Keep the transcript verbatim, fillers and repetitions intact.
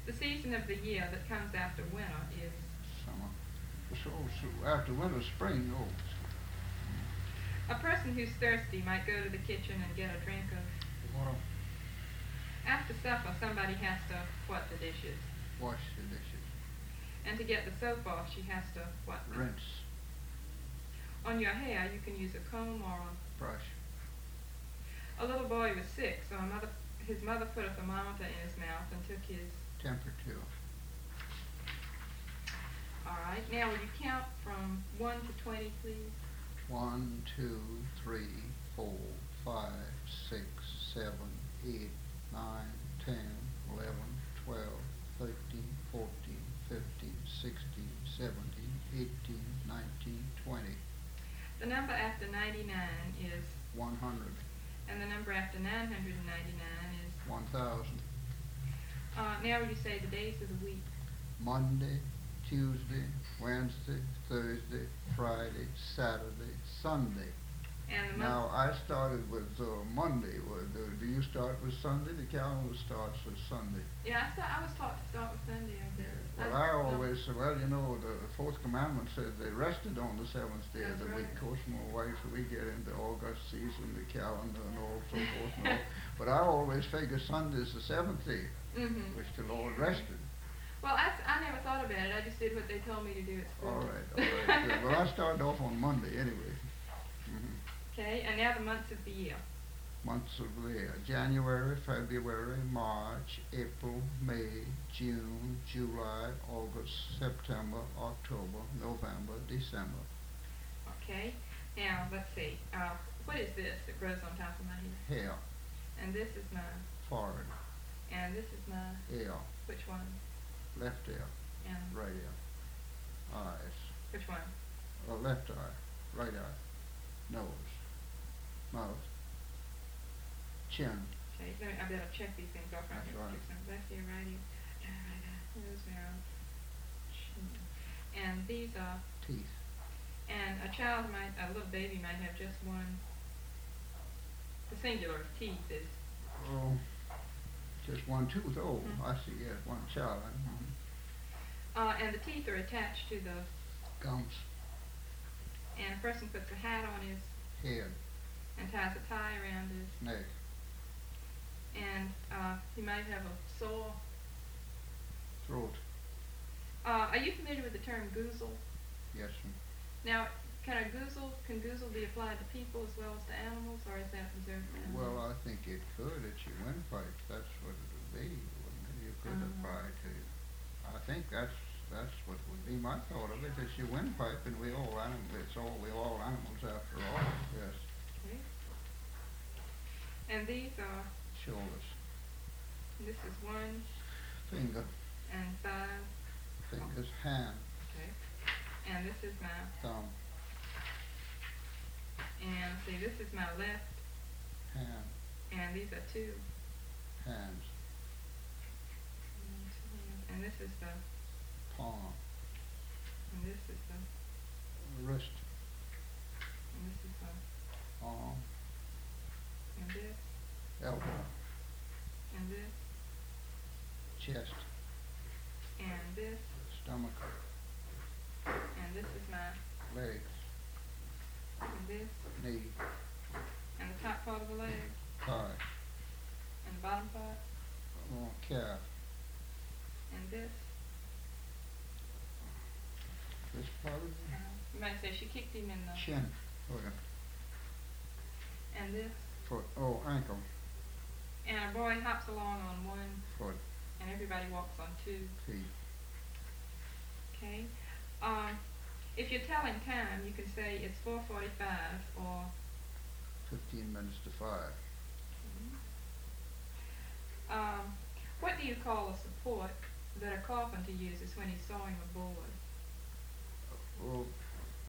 The season of the year that comes after winter is summer. So, so after winter, spring. Oh, a person who's thirsty might go to the kitchen and get a drink of water. After supper, somebody has to what the dishes. Wash the dishes. And to get the soap off, she has to what? Rinse. On your hair, you can use a comb or a brush. A little boy was sick, so a mother, his mother put a thermometer in his mouth and took his temperature. All right. Now, will you count from one to twenty, please? One, two, three, four, five, six, seven, eight, nine, ten, eleven, twelve, thirteen, fourteen, fifteen, sixteen, seventeen, eighteen, nineteen, twenty. The number after ninety-nine is one hundred. And the number after nine hundred ninety-nine is one thousand. Uh, now will you say the days of the week? Monday, Tuesday, Wednesday, Thursday, Friday, Saturday, Sunday. And the now I started with uh, Monday. With, uh, do you start with Sunday? The calendar starts with Sunday. Yeah, I, start, I was taught to start with Sunday. I guess. Well, I, I always say, well, you know, the fourth commandment says they rested on the seventh day That's of the right. week. Of course, my wife, we get into August season, the calendar, and all so forth. And all. But I always figure Sunday is the seventh day, mm-hmm. which the Lord rested. Well, I, I never thought about it. I just did what they told me to do at school. All right, all right. Good. Well, I started off on Monday anyway. Mm-hmm. Okay, and now the months of the year. Months of the year. January, February, March, April, May, June, July, August, September, October, November, December. Okay, now let's see. Uh, what is this that grows on top of my head? Hair. And this is my forehead. And this is my ear. Which one? Left ear. And right ear. Eyes. Which one? Uh, left eye. Right eye. Nose. Mouth. Chin. Okay, let me, I better check these things off right That's here. right. Left ear, right ear, right eye, nose, mouth, chin. And these are teeth. And a child might, a little baby might have just one. The singular of teeth is. Oh, just one tooth. Oh, mm-hmm. I see. Yes, one child. Mm-hmm. Uh, and the teeth are attached to the gums. And a person puts a hat on his head and ties a tie around his neck. And uh, he might have a sore throat. Uh, are you familiar with the term goozle? Yes, sir. Now, can a goozle, can goozle be applied to people as well as to animals, or is that reserved for animals? Well, I think it could. It's your windpipe. That's what it would be, wouldn't it? You could uh-huh. apply to. I think that's that's what would be my thought of it. It's your windpipe, and we all animals. It's all we all animals after all. Yes. Okay. And these are shoulders. This is one finger. And five. Fingers, hand. Okay. And this is my thumb. And see, this is my left hand. And these are two hands. And this is the palm. And this is the wrist. And this is the arm. And this elbow. And this chest. And this stomach. And this is my legs. And this knee. And the top part of the leg. Thigh. And the bottom part. Oh, calf. And this. This part of it? Uh, you might say she kicked him in the chin. Oh yeah. And this. Foot. Oh, ankle. And a boy hops along on one foot. And everybody walks on two feet. Okay. Um, if you're telling time, you can say it's four forty-five or fifteen minutes to five. Okay. Um, what do you call a support that a carpenter uses when he's sawing a board? Well,